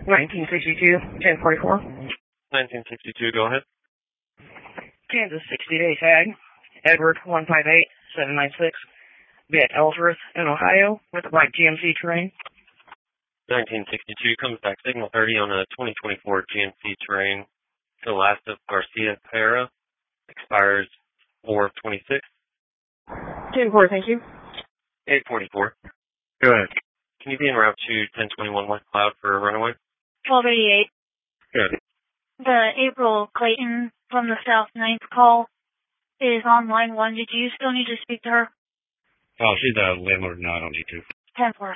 1962, 1044. 1962, go ahead. Kansas 60-day tag. Edward 158796. Be at Ellsworth in Ohio with a white GMC Terrain. 1962 comes back signal 30 on a 2024 GMC Terrain. To the last of Garcia Pereira. Expires 4/26. 10-4, thank you. 844. Go ahead. Can you be en route to 1021 West Cloud for a runaway? 1288. Good. The April Clayton from the South 9th call is on line 1. Did you still need to speak to her? Oh, she's a landlord. No, I don't need to. 10-4.